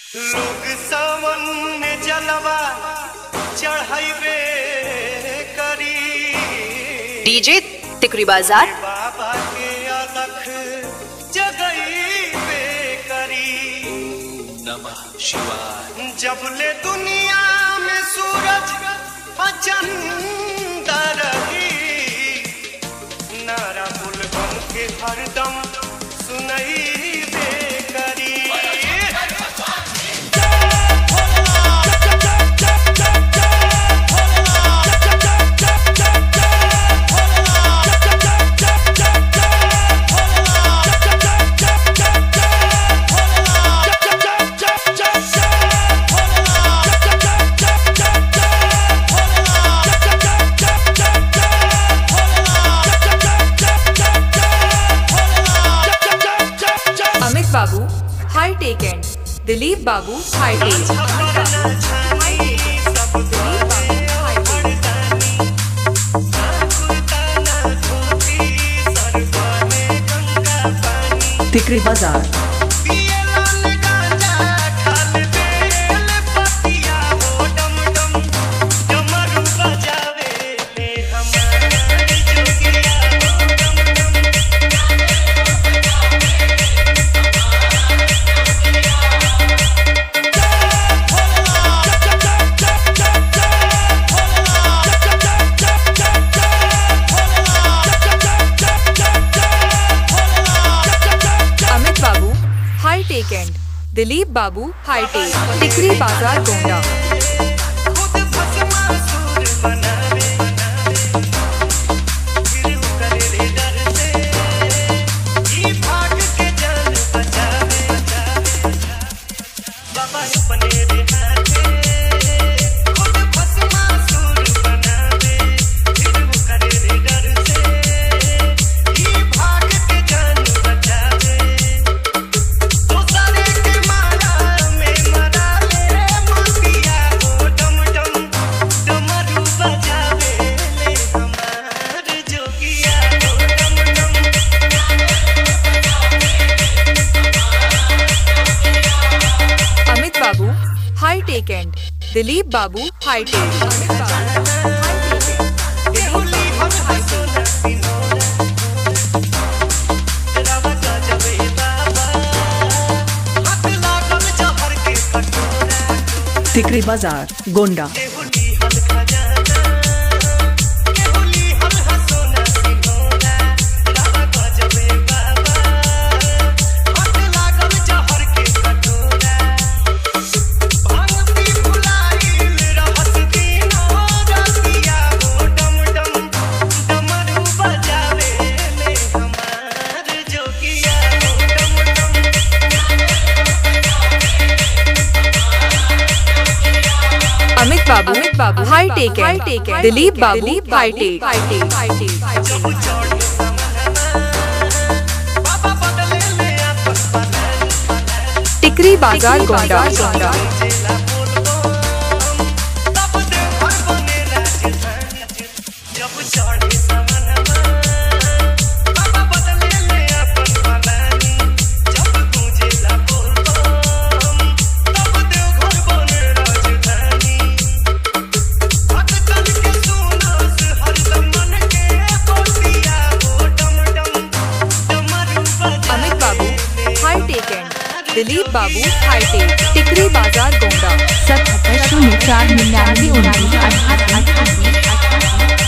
लोग सावन जलवा चढ़ाइबे करी, डीजे टिकरी बाजार बाबा के अलख जगइबे करी। नमः शिवाय। जब ले दुनिया में सूरज चंदा रही, नारा बुलबुल के हरदम सुनइबे करी। बाबू high tech and Dilip Babu high tech. Tikri बाजार and Dilip Babu high tech, Tikri Bazar Gonda. High tech and Dilip Babu high tech. Tikri Bazar Gonda. Amit बाबू high tech and Dilip Babu high tech. Tikri Bazar Gonda. Dilip Babu high tech, Tikri Bazar Gonda. 77 04 99 19।